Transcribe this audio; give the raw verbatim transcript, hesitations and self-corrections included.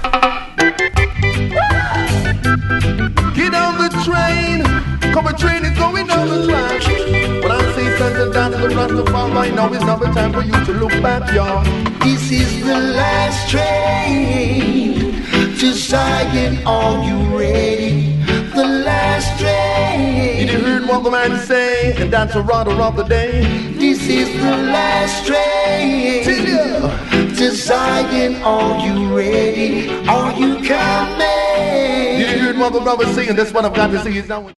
Get on the train, come a train is going down the track. When I say stand and dance the Rastafari, now is not the time for you to look back, y'all. This is the last train to Zion. Are you ready? The last train. Did you hear what the man say? And dance a rodder of the day. This is the last train to Zion. Are you ready? Are you coming? Did you hear what the brother say? And that's what I've got to say is now.